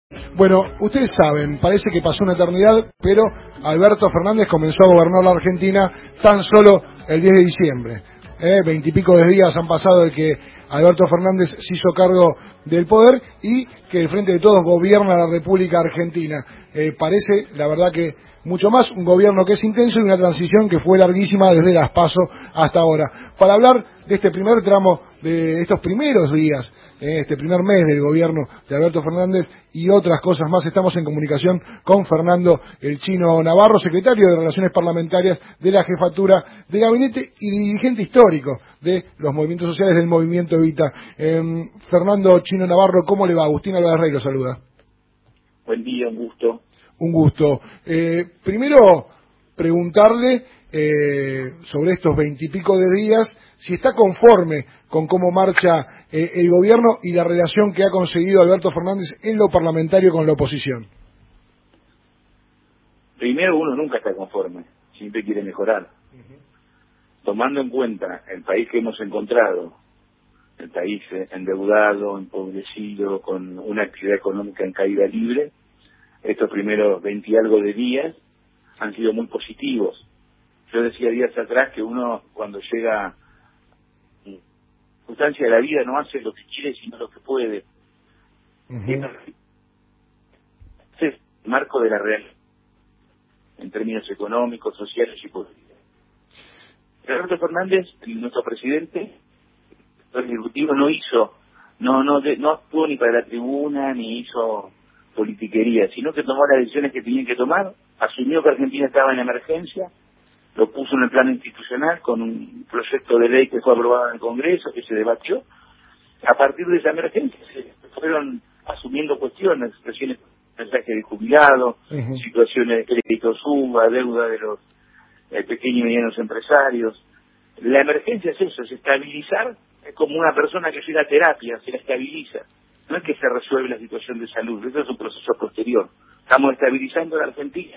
Bueno, ustedes saben, parece que pasó una eternidad, pero Alberto Fernández comenzó a gobernar la Argentina tan solo el 10 de diciembre. 20 y pico de días han pasado de que Alberto Fernández se hizo cargo del poder y que el Frente de Todos gobierna la República Argentina. Parece, la verdad, que mucho más un gobierno que es intenso y una transición que fue larguísima desde las PASO hasta ahora. Para hablar de este primer tramo, de estos primeros días, este primer mes del gobierno de Alberto Fernández y otras cosas más, estamos en comunicación con Fernando el Chino Navarro, secretario de Relaciones Parlamentarias de la Jefatura de Gabinete y dirigente histórico de los movimientos sociales del Movimiento Evita. Fernando Chino Navarro, ¿cómo le va? Agustín Álvarez Rey lo saluda. Buen día, un gusto. Un gusto. Primero, preguntarle sobre estos 20 y pico de días, si está conforme con cómo marcha el gobierno y la relación que ha conseguido Alberto Fernández en lo parlamentario con la oposición. Primero, uno nunca está conforme, siempre quiere mejorar. Tomando en cuenta el país que hemos encontrado, el país endeudado, empobrecido, con una actividad económica en caída libre, estos primeros 20 y algo de días han sido muy positivos. Yo decía días atrás que uno, cuando llega a la circunstancia de la vida, no hace lo que quiere, sino lo que puede. Es el marco de la realidad, en términos económicos, sociales y políticos. Alberto Fernández, nuestro presidente, el ejecutivo, no actuó ni para la tribuna, ni hizo politiquería, sino que tomó las decisiones que tenían que tomar, asumió que Argentina estaba en emergencia, lo puso en el plano institucional con un proyecto de ley que fue aprobado en el Congreso, que se debatió. A partir de esa emergencia se fueron asumiendo cuestiones, situaciones, mensaje de jubilado, situaciones de crédito suba, deuda de los pequeños y medianos empresarios. La emergencia es eso, es estabilizar, es como una persona que llega a terapia, se la estabiliza. No es que se resuelve la situación de salud, eso es un proceso posterior. Estamos estabilizando a la Argentina.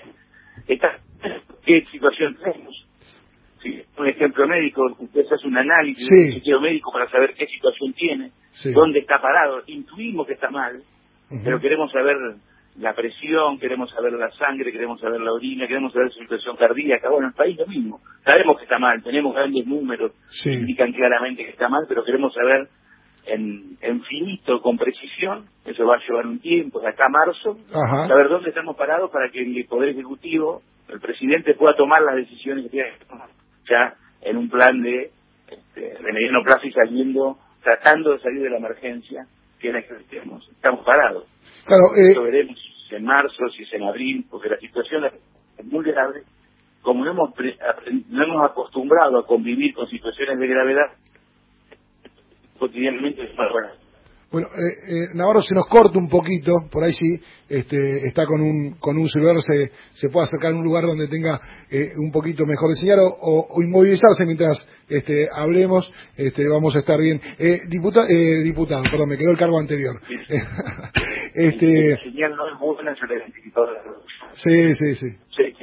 ¿Qué situación tenemos? Sí, un ejemplo médico, usted hace un análisis de un chequeo médico para saber qué situación tiene, dónde está parado. Intuimos que está mal, pero queremos saber la presión, queremos saber la sangre, queremos saber la orina, queremos saber su situación cardíaca. Bueno, el país lo mismo. Sabemos que está mal, tenemos grandes números que indican claramente que está mal, pero queremos saber en finito, con precisión, eso va a llevar un tiempo, de acá a marzo, saber dónde estamos parados para que el Poder Ejecutivo, el presidente, pueda tomar las decisiones que tiene que tomar, ya en un plan de mediano plazo y tratando de salir de la emergencia que es la que estamos parados. Claro, Lo veremos si en marzo, si es en abril, porque la situación es muy grave. Como no hemos acostumbrado a convivir con situaciones de gravedad, cotidianamente es más bueno. Bueno, Navarro, se nos corta un poquito, por ahí sí, está con un celular, se puede acercar a un lugar donde tenga un poquito mejor de señal o inmovilizarse mientras hablemos, vamos a estar bien. Diputado, perdón, me quedó el cargo anterior. Sí. La señal no es buena, yo la identifico de la producción. Sí.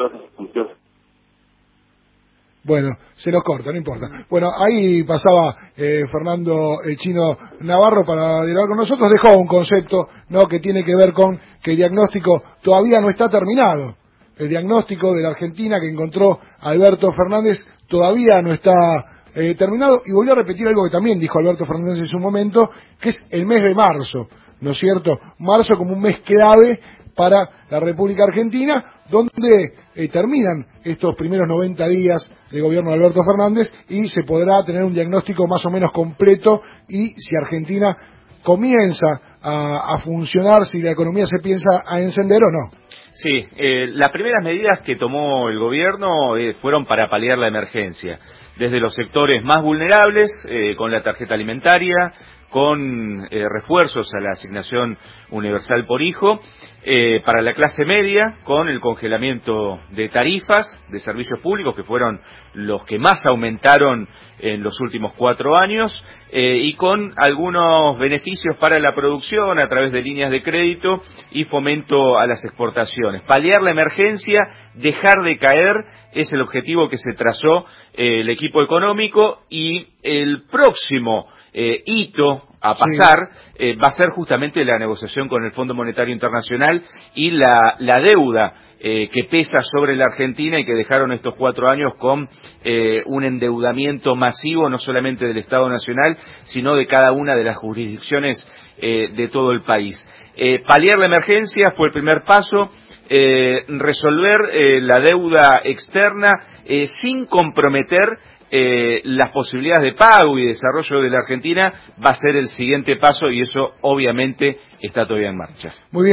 Bueno, se nos corta, no importa. Bueno, ahí pasaba Fernando el Chino Navarro para dialogar con nosotros. Dejó un concepto, ¿no?, que tiene que ver con que el diagnóstico todavía no está terminado. El diagnóstico de la Argentina que encontró Alberto Fernández todavía no está terminado. Y volvió a repetir algo que también dijo Alberto Fernández en su momento, que es el mes de marzo, ¿no es cierto? Marzo como un mes clave para la República Argentina, donde terminan estos primeros 90 días de gobierno de Alberto Fernández y se podrá tener un diagnóstico más o menos completo y si Argentina comienza a funcionar, si la economía se piensa a encender o no. Sí, las primeras medidas que tomó el gobierno fueron para paliar la emergencia, desde los sectores más vulnerables, con la tarjeta alimentaria, con refuerzos a la asignación universal por hijo, para la clase media, con el congelamiento de tarifas de servicios públicos, que fueron los que más aumentaron en los últimos 4 años, y con algunos beneficios para la producción a través de líneas de crédito y fomento a las exportaciones. Paliar la emergencia, dejar de caer, es el objetivo que se trazó el equipo económico, y el próximo hito a pasar, va a ser justamente la negociación con el Fondo Monetario Internacional y la deuda que pesa sobre la Argentina y que dejaron estos 4 años con un endeudamiento masivo, no solamente del Estado Nacional, sino de cada una de las jurisdicciones de todo el país. Paliar la emergencia fue el primer paso. Resolver la deuda externa sin comprometer las posibilidades de pago y desarrollo de la Argentina va a ser el siguiente paso, y eso obviamente está todavía en marcha. Muy bien.